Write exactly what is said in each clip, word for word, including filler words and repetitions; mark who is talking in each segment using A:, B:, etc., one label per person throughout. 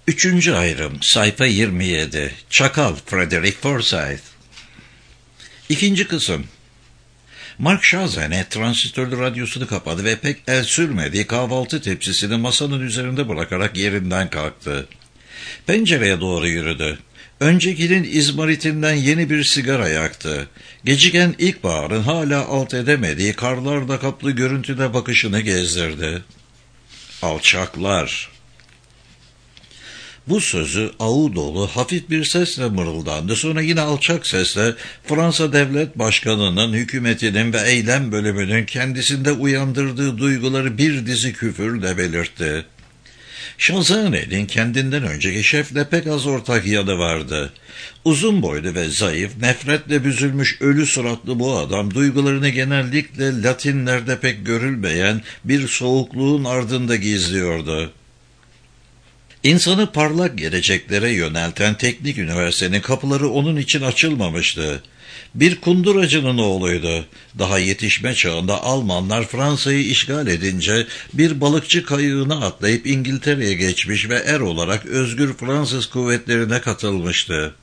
A: Üçüncü ayrım, sayfa yirmi yedi. Çakal, Frederick Forsyth. İkinci kısım. Mark Chazanet transistörlü radyosunu kapadı ve pek el sürmediği kahvaltı tepsisini masanın üzerinde bırakarak yerinden kalktı. Pencereye doğru yürüdü. Öncekinin izmaritinden yeni bir sigara yaktı. Geciken ilkbaharın hala alt edemediği karlarla kaplı görüntüde bakışını gezdirdi. Alçaklar. Bu sözü ağı dolu hafif bir sesle mırıldandı. Sonra yine alçak sesle Fransa Devlet Başkanı'nın, hükümetinin ve eylem bölümünün kendisinde uyandırdığı duyguları bir dizi küfürle belirtti. Chazane'nin kendinden önceki şefle pek az ortak yanı vardı. Uzun boylu ve zayıf, nefretle büzülmüş ölü suratlı bu adam duygularını genellikle Latinlerde pek görülmeyen bir soğukluğun ardında gizliyordu. İnsanı parlak geleceklere yönelten teknik üniversitenin kapıları onun için açılmamıştı. Bir kunduracının oğluydu. Daha yetişme çağında Almanlar Fransa'yı işgal edince bir balıkçı kayığına atlayıp İngiltere'ye geçmiş ve er olarak özgür Fransız kuvvetlerine katılmıştı.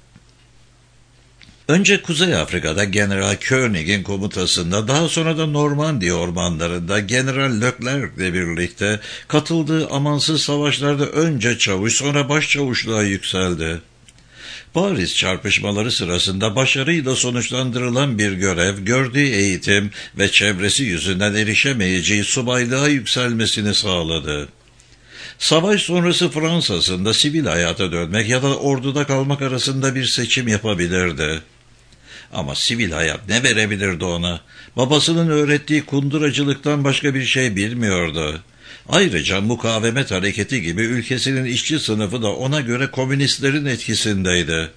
A: Önce Kuzey Afrika'da General Koenig'in komutasında, daha sonra da Normandiya ormanlarında General Leclerc'le birlikte katıldığı amansız savaşlarda önce çavuş sonra başçavuşluğa yükseldi. Paris çarpışmaları sırasında başarıyla sonuçlandırılan bir görev, gördüğü eğitim ve çevresi yüzünden erişemeyeceği subaylığa yükselmesini sağladı. Savaş sonrası Fransa'sında sivil hayata dönmek ya da orduda kalmak arasında bir seçim yapabilirdi. Ama sivil hayat ne verebilirdi ona? Babasının öğrettiği kunduracılıktan başka bir şey bilmiyordu. Ayrıca mukavemet hareketi gibi ülkesinin işçi sınıfı da ona göre komünistlerin etkisindeydi.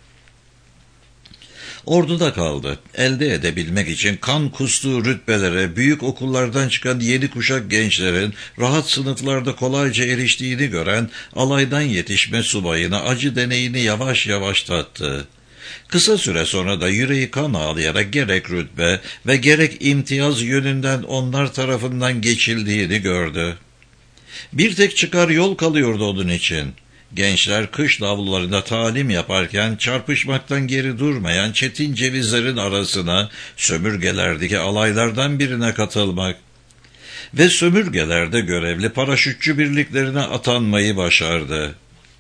A: Orduda kaldı. Elde edebilmek için kan kustuğu rütbelere, büyük okullardan çıkan yeni kuşak gençlerin rahat sınıflarda kolayca eriştiğini gören alaydan yetişme subayına acı deneyini yavaş yavaş tattı. Kısa süre sonra da yüreği kan ağlayarak gerek rütbe ve gerek imtiyaz yönünden onlar tarafından geçildiğini gördü. Bir tek çıkar yol kalıyordu onun için. Gençler kış lavlularında talim yaparken çarpışmaktan geri durmayan çetin cevizlerin arasına sömürgelerdeki alaylardan birine katılmak ve sömürgelerde görevli paraşütçü birliklerine atanmayı başardı.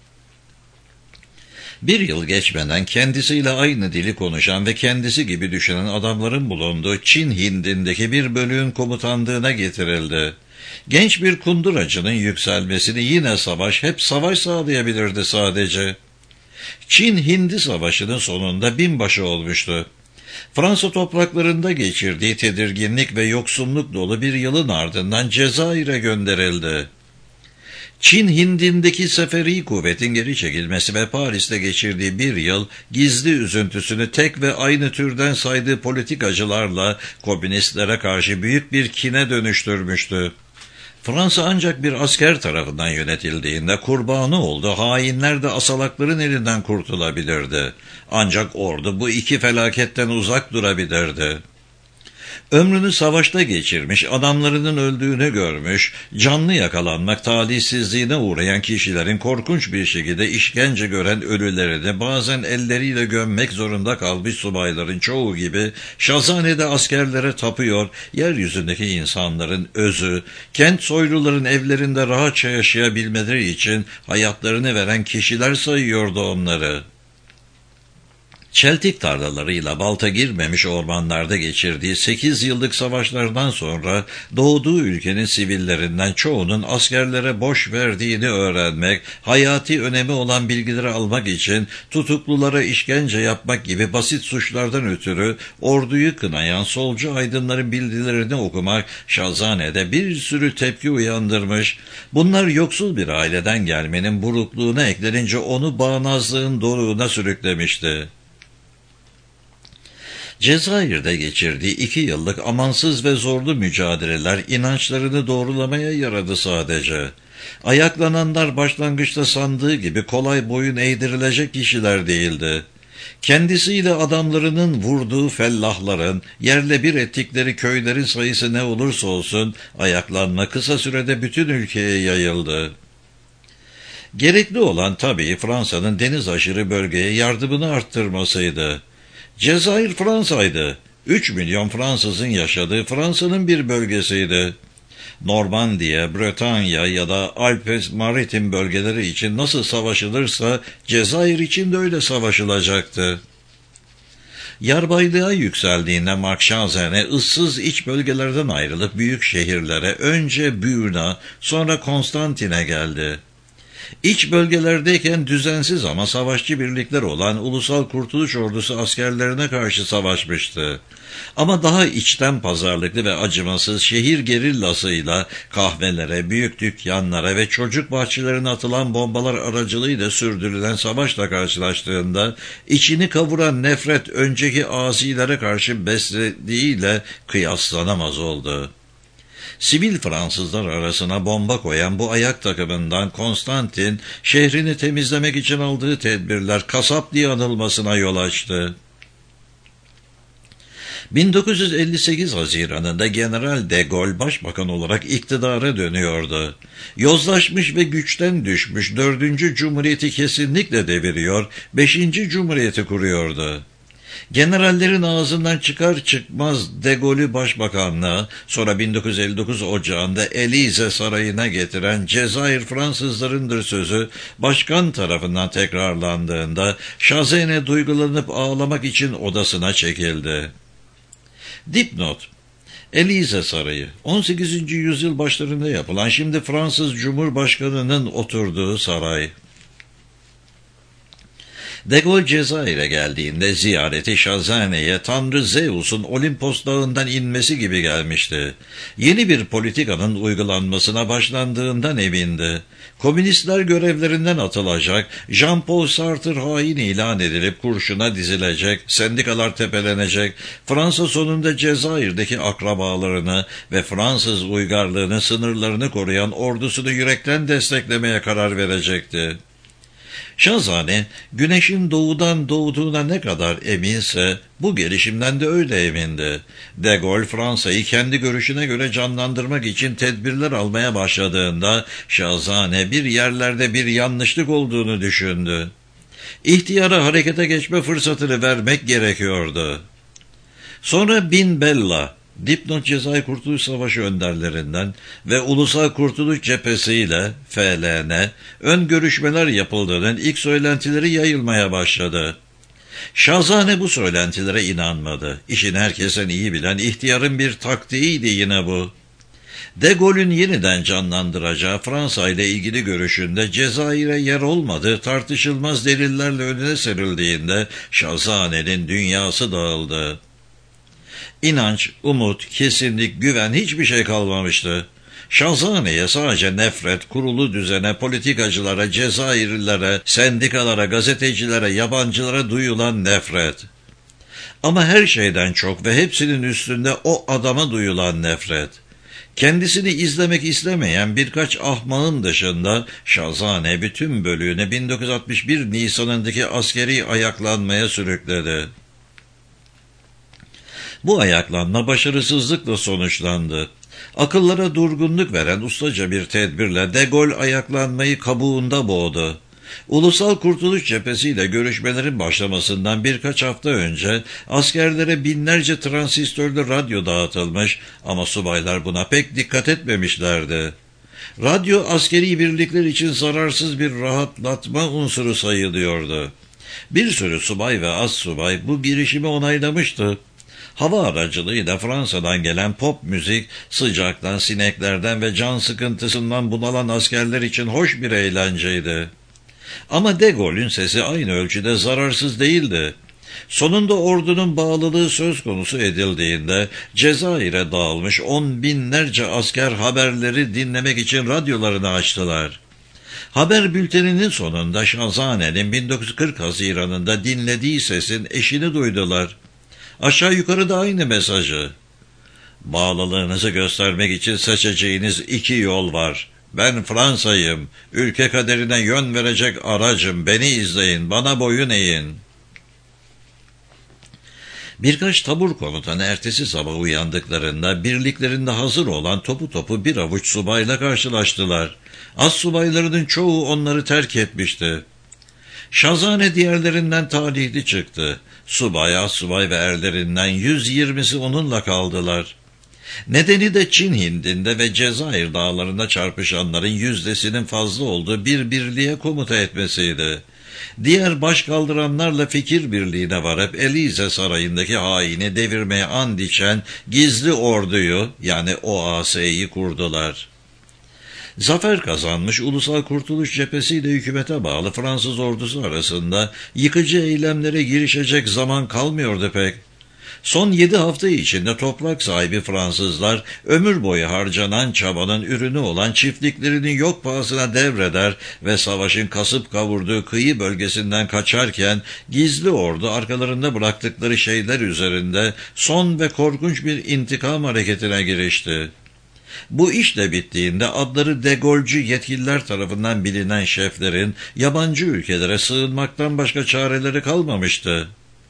A: Bir yıl geçmeden kendisiyle aynı dili konuşan ve kendisi gibi düşünen adamların bulunduğu Çin Hindi'ndeki bir bölüğün komutanlığına getirildi. Genç bir kunduracının yükselmesini yine savaş, hep savaş sağlayabilirdi sadece. Çin-Hindi Savaşı'nın sonunda binbaşı olmuştu. Fransa topraklarında geçirdiği tedirginlik ve yoksunluk dolu bir yılın ardından Cezayir'e gönderildi. Çin Hindi'ndeki seferi kuvvetin geri çekilmesi ve Paris'te geçirdiği bir yıl gizli üzüntüsünü tek ve aynı türden saydığı politikacılarla komünistlere karşı büyük bir kine dönüştürmüştü. Fransa ancak bir asker tarafından yönetildiğinde kurbanı olduğu hainler de asalakların elinden kurtulabilirdi. Ancak ordu bu iki felaketten uzak durabilirdi. Ömrünü savaşta geçirmiş, adamlarının öldüğünü görmüş, canlı yakalanmak talihsizliğine uğrayan kişilerin korkunç bir şekilde işkence gören ölülerini bazen elleriyle gömmek zorunda kalmış subayların çoğu gibi Chazane'de askerlere tapıyor, yeryüzündeki insanların özü, kent soyluların evlerinde rahatça yaşayabilmeleri için hayatlarını veren kişiler sayıyordu onları. Çeltik tarlalarıyla balta girmemiş ormanlarda geçirdiği sekiz yıllık savaşlardan sonra doğduğu ülkenin sivillerinden çoğunun askerlere boş verdiğini öğrenmek, hayati önemi olan bilgileri almak için tutuklulara işkence yapmak gibi basit suçlardan ötürü orduyu kınayan solcu aydınların bildirilerini okumak Chazane'de bir sürü tepki uyandırmış. Bunlar yoksul bir aileden gelmenin burukluğuna eklenince onu bağnazlığın doruğuna sürüklemişti. Cezayir'de geçirdiği iki yıllık amansız ve zorlu mücadeleler inançlarını doğrulamaya yaradı sadece. Ayaklananlar başlangıçta sandığı gibi kolay boyun eğdirilecek kişiler değildi. Kendisiyle adamlarının vurduğu fellahların, yerle bir ettikleri köylerin sayısı ne olursa olsun ayaklanma kısa sürede bütün ülkeye yayıldı. Gerekli olan tabii Fransa'nın deniz aşırı bölgeye yardımını arttırmasıydı. Cezayir Fransa'ydı. üç milyon Fransızın yaşadığı Fransa'nın bir bölgesiydi. Normandiya, Bretanya ya da Alpes maritim bölgeleri için nasıl savaşılırsa Cezayir için de öyle savaşılacaktı. Yarbaylığa yükseldiğinde Makşazene ıssız iç bölgelerden ayrılıp büyük şehirlere önce Büyüna sonra Konstantin'e geldi. İç bölgelerdeyken düzensiz ama savaşçı birlikler olan Ulusal Kurtuluş Ordusu askerlerine karşı savaşmıştı. Ama daha içten pazarlıklı ve acımasız şehir gerillasıyla kahvelere, büyük dükkanlara ve çocuk bahçelerine atılan bombalar aracılığıyla sürdürülen savaşla karşılaştığında içini kavuran nefret önceki azilere karşı beslediğiyle kıyaslanamaz oldu. Sivil Fransızlar arasına bomba koyan bu ayak takımından Konstantin, şehrini temizlemek için aldığı tedbirler kasap diye anılmasına yol açtı. bin dokuz yüz elli sekiz Haziran'ında General de Gaulle başbakan olarak iktidara dönüyordu. Yozlaşmış ve güçten düşmüş dördüncü Cumhuriyeti kesinlikle deviriyor, beşinci Cumhuriyeti kuruyordu. Generallerin ağzından çıkar çıkmaz de Gaulle'ü başbakanlığa, sonra bin dokuz yüz elli dokuz Ocağı'nda Elize Sarayı'na getiren Cezayir Fransızlarındır sözü başkan tarafından tekrarlandığında Şazene duygulanıp ağlamak için odasına çekildi. Dipnot: Elize Sarayı, on sekizinci yüzyıl başlarında yapılan, şimdi Fransız Cumhurbaşkanı'nın oturduğu saray. De Gaulle Cezayir'e geldiğinde ziyareti Şazane'ye Tanrı Zeus'un Olimpos dağından inmesi gibi gelmişti. Yeni bir politikanın uygulanmasına başlandığından emindi. Komünistler görevlerinden atılacak, Jean-Paul Sartre hain ilan edilip kurşuna dizilecek, sendikalar tepelenecek, Fransa sonunda Cezayir'deki akrabalarını ve Fransız uygarlığını, sınırlarını koruyan ordusunu yürekten desteklemeye karar verecekti. Şazane, güneşin doğudan doğduğuna ne kadar eminse, bu gelişimden de öyle emindi. De Gaulle, Fransa'yı kendi görüşüne göre canlandırmak için tedbirler almaya başladığında, Şazane bir yerlerde bir yanlışlık olduğunu düşündü. İhtiyara harekete geçme fırsatını vermek gerekiyordu. Sonra Bin Bella, Dipnot Cezayir Kurtuluş Savaşı önderlerinden ve Ulusal Kurtuluş Cephesi ile F L N ön görüşmeler yapıldığının ilk söylentileri yayılmaya başladı. Şazane bu söylentilere inanmadı. İşin herkesten iyi bilen ihtiyarın bir taktiğiydi yine bu. De Gaulle'ün yeniden canlandıracağı Fransa ile ilgili görüşünde Cezayir'e yer olmadığı tartışılmaz delillerle önüne serildiğinde Şazane'nin dünyası dağıldı. İnanç, umut, kesinlik, güven, hiçbir şey kalmamıştı. Şazane'ye sadece nefret, kurulu düzene, politikacılara, Cezayirlilere, sendikalara, gazetecilere, yabancılara duyulan nefret. Ama her şeyden çok ve hepsinin üstünde o adama duyulan nefret. Kendisini izlemek istemeyen birkaç ahmağın dışında Şazane bütün bölüğünü bin dokuz yüz altmış bir Nisan'ındaki askeri ayaklanmaya sürükledi. Bu ayaklanma başarısızlıkla sonuçlandı. Akıllara durgunluk veren ustaca bir tedbirle De Gaulle ayaklanmayı kabuğunda boğdu. Ulusal Kurtuluş Cephesi ile görüşmelerin başlamasından birkaç hafta önce askerlere binlerce transistörlü radyo dağıtılmış ama subaylar buna pek dikkat etmemişlerdi. Radyo askeri birlikler için zararsız bir rahatlatma unsuru sayılıyordu. Bir sürü subay ve astsubay bu girişimi onaylamıştı. Hava aracılığıyla Fransa'dan gelen pop müzik, sıcaktan, sineklerden ve can sıkıntısından bunalan askerler için hoş bir eğlenceydi. Ama De Gaulle'ün sesi aynı ölçüde zararsız değildi. Sonunda ordunun bağlılığı söz konusu edildiğinde Cezayir'e dağılmış on binlerce asker haberleri dinlemek için radyolarını açtılar. Haber bülteninin sonunda Şazane'nin bin dokuz yüz kırk Haziran'ında dinlediği sesin eşini duydular. Aşağı yukarı da aynı mesajı. Bağlılığınızı göstermek için seçeceğiniz iki yol var. Ben Fransa'yım, ülke kaderine yön verecek aracım, beni izleyin, bana boyun eğin. Birkaç tabur komutanı ertesi sabah uyandıklarında birliklerinde hazır olan topu topu bir avuç subayla karşılaştılar. Astsubaylarının çoğu onları terk etmişti. Şazane diğerlerinden talihli çıktı. Subay, astsubay ve erlerinden yüz yirmisi onunla kaldılar. Nedeni de Çin Hindi'nde ve Cezayir dağlarında çarpışanların yüzdesinin fazla olduğu bir birliğe komuta etmesiydi. Diğer başkaldıranlarla fikir birliğine varıp Elize Sarayı'ndaki haini devirmeye and içen gizli orduyu yani O A S'yi kurdular. Zafer kazanmış Ulusal Kurtuluş Cephesi ile hükümete bağlı Fransız ordusu arasında yıkıcı eylemlere girişecek zaman kalmıyordu pek. Son yedi hafta içinde toprak sahibi Fransızlar ömür boyu harcanan çabanın ürünü olan çiftliklerini yok pahasına devreder ve savaşın kasıp kavurduğu kıyı bölgesinden kaçarken gizli ordu arkalarında bıraktıkları şeyler üzerinde son ve korkunç bir intikam hareketine girişti. Bu iş de bittiğinde adları De Gaulle'cu yetkililer tarafından bilinen şeflerin yabancı ülkelere sığınmaktan başka çareleri kalmamıştı.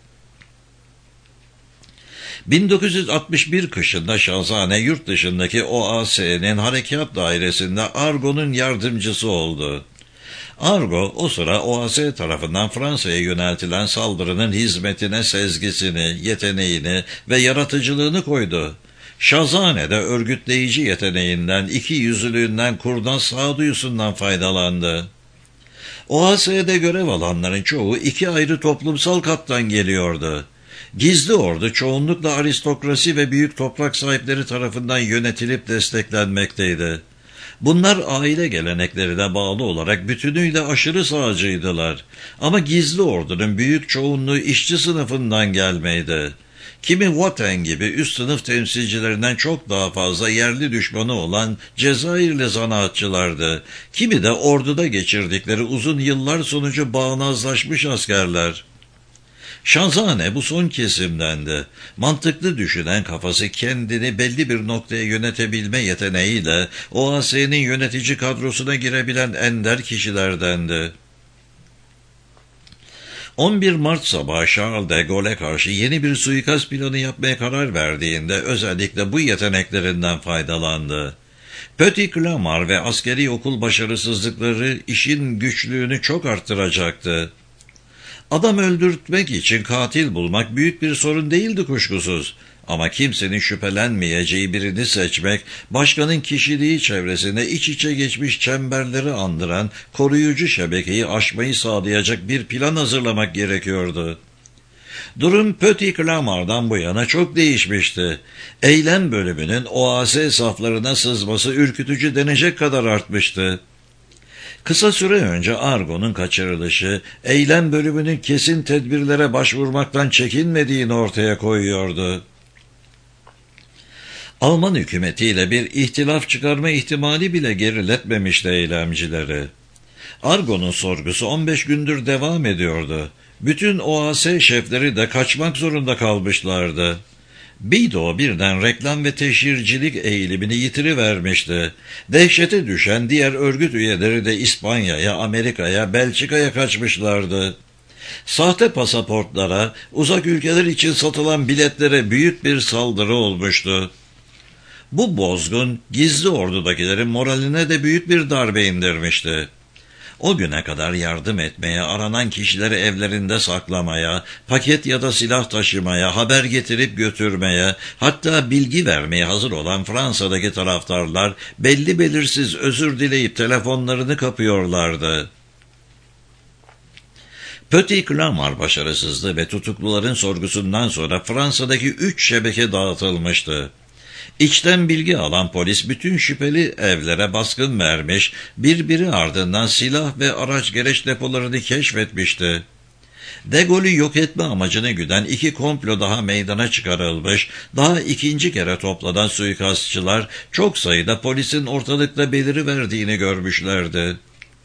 A: bin dokuz yüz altmış bir kışında Şazane yurt dışındaki O A S'nin harekat dairesinde Argon'un yardımcısı oldu. Argo o sıra O A S tarafından Fransa'ya yöneltilen saldırının hizmetine sezgisini, yeteneğini ve yaratıcılığını koydu. Şazane de örgütleyici yeteneğinden, iki yüzlülüğünden, kurnaz sağduyusundan faydalandı. O A S'de görev alanların çoğu iki ayrı toplumsal kattan geliyordu. Gizli ordu çoğunlukla aristokrasi ve büyük toprak sahipleri tarafından yönetilip desteklenmekteydi. Bunlar aile geleneklerine bağlı olarak bütünüyle aşırı sağcıydılar. Ama gizli ordunun büyük çoğunluğu işçi sınıfından gelmeydi. Kimi Watten gibi üst sınıf temsilcilerinden çok daha fazla yerli düşmanı olan Cezayirli zanaatçılardı. Kimi de orduda geçirdikleri uzun yıllar sonucu bağnazlaşmış askerler. Şazane bu son kesimdendi. Mantıklı düşünen kafası kendini belli bir noktaya yönetebilme yeteneğiyle O A S'nin yönetici kadrosuna girebilen ender kişilerdendi. on bir Mart sabahı Charles de Gaulle'e karşı yeni bir suikast planı yapmaya karar verdiğinde özellikle bu yeteneklerinden faydalandı. Petit Clamart ve askeri okul başarısızlıkları işin güçlüğünü çok arttıracaktı. Adam öldürtmek için katil bulmak büyük bir sorun değildi kuşkusuz. Ama kimsenin şüphelenmeyeceği birini seçmek, başkanın kişiliği çevresinde iç içe geçmiş çemberleri andıran koruyucu şebekeyi aşmayı sağlayacak bir plan hazırlamak gerekiyordu. Durum Petit Clamart'dan bu yana çok değişmişti. Eylem bölümünün O A S saflarına sızması ürkütücü denecek kadar artmıştı. Kısa süre önce Argon'un kaçırılışı, eylem bölümünün kesin tedbirlere başvurmaktan çekinmediğini ortaya koyuyordu. Alman hükümetiyle bir ihtilaf çıkarma ihtimali bile geriletmemişti eylemcileri. Argon'un sorgusu on beş gündür devam ediyordu. Bütün O A S şefleri de kaçmak zorunda kalmışlardı. Bido birden reklam ve teşhircilik eğilimini yitirivermişti. Dehşete düşen diğer örgüt üyeleri de İspanya'ya, Amerika'ya, Belçika'ya kaçmışlardı. Sahte pasaportlara, uzak ülkeler için satılan biletlere büyük bir saldırı olmuştu. Bu bozgun gizli ordudakilerin moraline de büyük bir darbe indirmişti. O güne kadar yardım etmeye, aranan kişileri evlerinde saklamaya, paket ya da silah taşımaya, haber getirip götürmeye, hatta bilgi vermeye hazır olan Fransa'daki taraftarlar belli belirsiz özür dileyip telefonlarını kapıyorlardı. Petit Clamart başarısızlığı ve tutukluların sorgusundan sonra Fransa'daki üç şebeke dağıtılmıştı. İçten bilgi alan polis bütün şüpheli evlere baskın vermiş, birbiri ardından silah ve araç gereç depolarını keşfetmişti. De Gaulle'ü yok etme amacını güden iki komplo daha meydana çıkarılmış, daha ikinci kere toplanan suikastçılar çok sayıda polisin ortalıkta beliriverdiğini görmüşlerdi.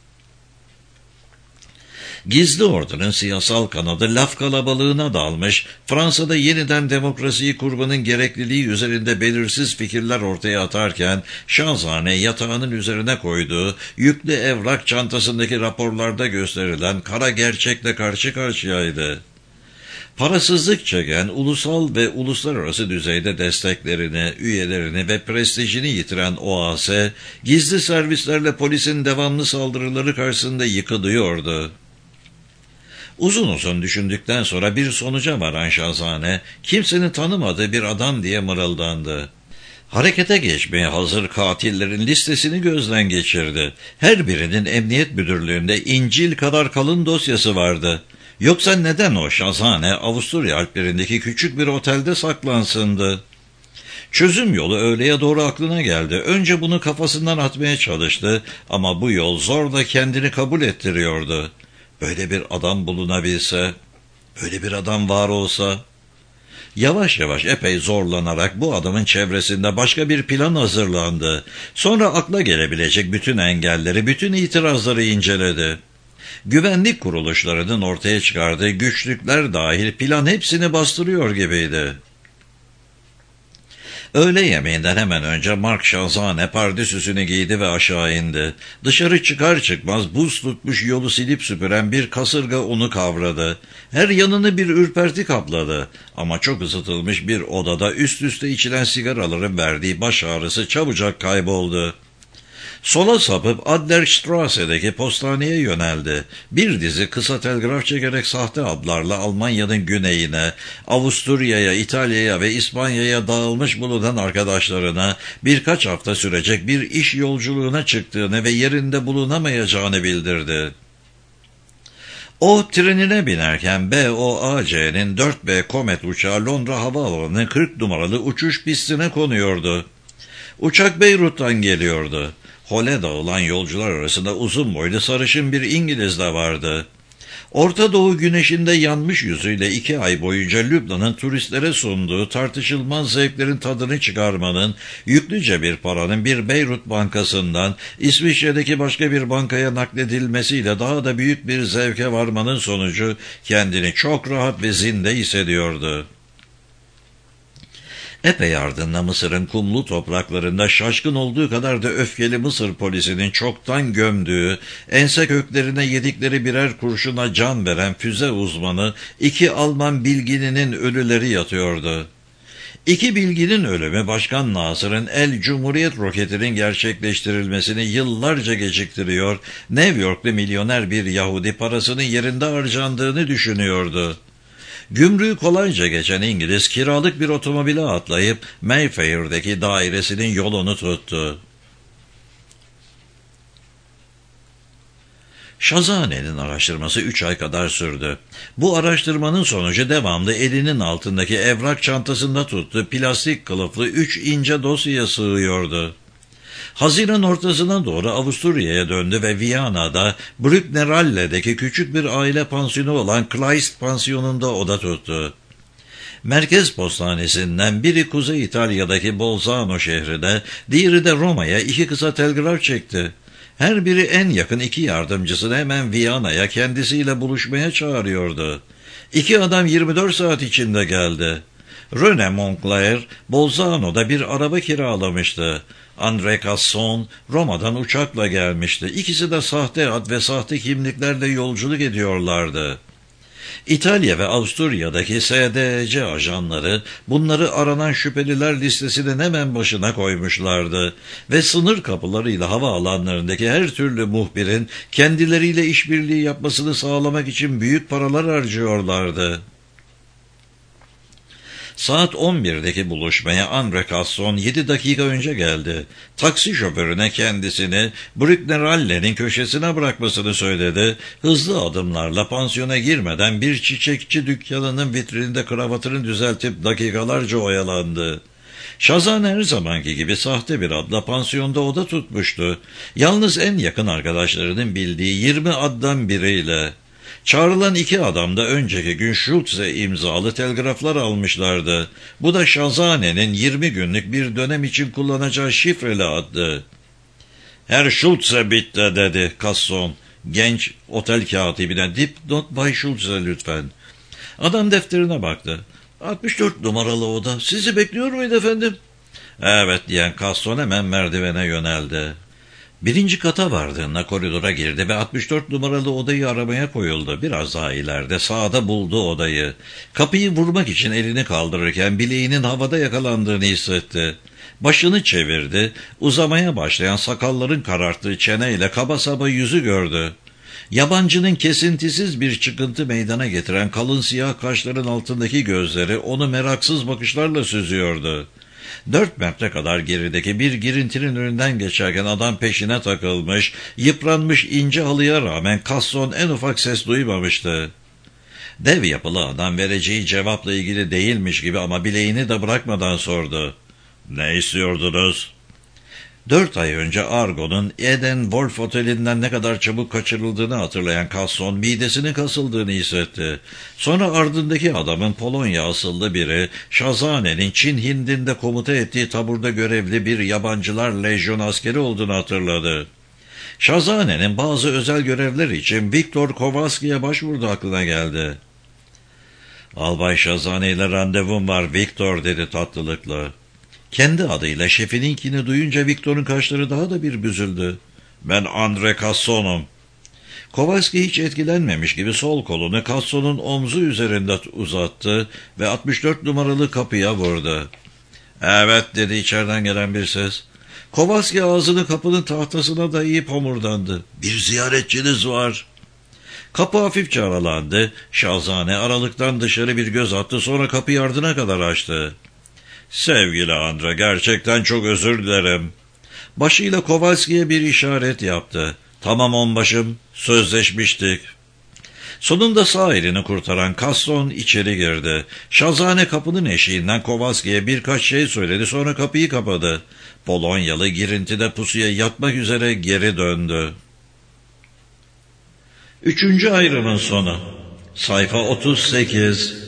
A: Gizli ordunun siyasal kanadı laf kalabalığına dalmış, Fransa'da yeniden demokrasiyi kurmanın gerekliliği üzerinde belirsiz fikirler ortaya atarken, Şazane yatağının üzerine koyduğu, yüklü evrak çantasındaki raporlarda gösterilen kara gerçekle karşı karşıyaydı. Parasızlık çeken, ulusal ve uluslararası düzeyde desteklerini, üyelerini ve prestijini yitiren O A S, gizli servislerle polisin devamlı saldırıları karşısında yıkılıyordu. Uzun uzun düşündükten sonra bir sonuca varan Şazane, kimsenin tanımadığı bir adam diye mırıldandı. Harekete geçmeye hazır katillerin listesini gözden geçirdi. Her birinin emniyet müdürlüğünde İncil kadar kalın dosyası vardı. Yoksa neden o Şazane Avusturya Alplerindeki küçük bir otelde saklansındı? Çözüm yolu öğleye doğru aklına geldi. Önce bunu kafasından atmaya çalıştı ama bu yol zorla kendini kabul ettiriyordu. Böyle bir adam bulunabilse, böyle bir adam var olsa... Yavaş yavaş epey zorlanarak bu adamın çevresinde başka bir plan hazırlandı. Sonra akla gelebilecek bütün engelleri, bütün itirazları inceledi. Güvenlik kuruluşlarının ortaya çıkardığı güçlükler dahil plan hepsini bastırıyor gibiydi. Öğle yemeğinden hemen önce Mark Şazane pardesüsünü giydi ve aşağı indi. Dışarı çıkar çıkmaz buz tutmuş yolu silip süpüren bir kasırga onu kavradı. Her yanını bir ürperti kapladı. Ama çok ısıtılmış bir odada üst üste içilen sigaraların verdiği baş ağrısı çabucak kayboldu. Sola sapıp Adlerstrasse'deki postaneye yöneldi. Bir dizi kısa telgraf çekerek sahte adlarla Almanya'nın güneyine, Avusturya'ya, İtalya'ya ve İspanya'ya dağılmış bulunan arkadaşlarına birkaç hafta sürecek bir iş yolculuğuna çıktığını ve yerinde bulunamayacağını bildirdi. O trenine binerken B O A C'nin dört B Comet uçağı Londra Havaalanı'nın kırk numaralı uçuş pistine konuyordu. Uçak Beyrut'tan geliyordu. Hole dağılan yolcular arasında uzun boylu sarışın bir İngiliz de vardı. Orta Doğu güneşinde yanmış yüzüyle iki ay boyunca Lübnan'ın turistlere sunduğu tartışılmaz zevklerin tadını çıkarmanın, yüklüce bir paranın bir Beyrut bankasından İsviçre'deki başka bir bankaya nakledilmesiyle daha da büyük bir zevke varmanın sonucu kendini çok rahat ve zinde hissediyordu. Epey ardında Mısır'ın kumlu topraklarında şaşkın olduğu kadar da öfkeli Mısır polisinin çoktan gömdüğü, ense köklerine yedikleri birer kurşuna can veren füze uzmanı iki Alman bilgininin ölüleri yatıyordu. İki bilginin ölümü Başkan Nasır'ın El Cumhuriyet roketinin gerçekleştirilmesini yıllarca geciktiriyor, New Yorklu milyoner bir Yahudi parasının yerinde harcandığını düşünüyordu. Gümrüğü kolayca geçen İngiliz kiralık bir otomobile atlayıp Mayfair'deki dairesinin yolunu tuttu. Şazane'nin araştırması üç ay kadar sürdü. Bu araştırmanın sonucu devamlı elinin altındaki evrak çantasında tuttuğu plastik kılıflı üç ince dosyaya sığıyordu. Haziran ortasına doğru Avusturya'ya döndü ve Viyana'da Brückneralle'deki küçük bir aile pansiyonu olan Kleist pansiyonunda oda tuttu. Merkez postanesinden biri Kuzey İtalya'daki Bolzano şehrine, diğeri de Roma'ya iki kısa telgraf çekti. Her biri en yakın iki yardımcısını hemen Viyana'ya kendisiyle buluşmaya çağırıyordu. İki adam yirmi dört saat içinde geldi. René Moncler, Bolzano'da bir araba kiralamıştı. André Casson, Roma'dan uçakla gelmişti. İkisi de sahte ad ve sahte kimliklerle yolculuk ediyorlardı. İtalya ve Avusturya'daki S D C ajanları bunları aranan şüpheliler listesinin hemen başına koymuşlardı ve sınır kapılarıyla havaalanlarındaki her türlü muhbirin kendileriyle işbirliği yapmasını sağlamak için büyük paralar harcıyorlardı. Saat on birdeki buluşmaya André Casson yedi dakika önce geldi. Taksi şoförüne kendisini Brückneralle'nin köşesine bırakmasını söyledi. Hızlı adımlarla pansiyona girmeden bir çiçekçi dükkanının vitrininde kravatını düzeltip dakikalarca oyalandı. Şazan her zamanki gibi sahte bir adla pansiyonda oda tutmuştu. Yalnız en yakın arkadaşlarının bildiği yirmi addan biriyle. Çağrılan iki adam da önceki gün Schultze imzalı telgraflar almışlardı. Bu da Şazane'nin yirmi günlük bir dönem için kullanacağı şifreli addı. "Herr Schultze bitte" dedi Casson, genç otel katibine. "Dipnot Bay Schultze lütfen." Adam defterine baktı. altmış dört numaralı oda. "Sizi bekliyor muydu efendim?" "Evet" diyen Casson hemen merdivene yöneldi. Birinci kata vardığında koridora girdi ve altmış dört numaralı odayı aramaya koyuldu. Biraz daha ileride sağda buldu odayı. Kapıyı vurmak için elini kaldırırken bileğinin havada yakalandığını hissetti. Başını çevirdi, uzamaya başlayan sakalların kararttığı çeneyle kaba saba yüzü gördü. Yabancının kesintisiz bir çıkıntı meydana getiren kalın siyah kaşların altındaki gözleri onu meraksız bakışlarla süzüyordu. Dört metre kadar gerideki bir girintinin önünden geçerken adam peşine takılmış, yıpranmış ince halıya rağmen Kasson en ufak ses duymamıştı. Dev yapılı adam vereceği cevapla ilgili değilmiş gibi ama bileğini de bırakmadan sordu. "Ne istiyordunuz?" Dört ay önce Argo'nun Eden Wolf Oteli'nden ne kadar çabuk kaçırıldığını hatırlayan Kasson midesinin kasıldığını hissetti. Sonra ardındaki adamın Polonya asıllı biri, Şazane'nin Çin Hindi'nde komuta ettiği taburda görevli bir yabancılar lejyon askeri olduğunu hatırladı. Şazane'nin bazı özel görevler için Viktor Kowalski'ye başvurdu aklına geldi. "Albay Şazane ile randevum var Viktor," dedi tatlılıkla. Kendi adıyla şefininkini duyunca Viktor'un kaşları daha da bir büzüldü. "Ben Andre Kasson'um." Kowalski hiç etkilenmemiş gibi sol kolunu Kasson'un omzu üzerinde uzattı ve altmış dört numaralı kapıya vurdu. "Evet," dedi içeriden gelen bir ses. Kowalski ağzını kapının tahtasına dayayıp homurdandı. "Bir ziyaretçiniz var." Kapı hafifçe aralandı. Şazane aralıktan dışarı bir göz attı, sonra kapıyı ardına kadar açtı. "Sevgili Andre, gerçekten çok özür dilerim." Başıyla Kowalski'ye bir işaret yaptı. "Tamam onbaşım, sözleşmiştik." Sonunda sağ elini kurtaran Kasson içeri girdi. Şazane kapının eşiğinden Kowalski'ye birkaç şey söyledi, sonra kapıyı kapadı. Polonyalı girintide pusuya yatmak üzere geri döndü. Üçüncü ayrımın sonu. Sayfa otuz sekiz.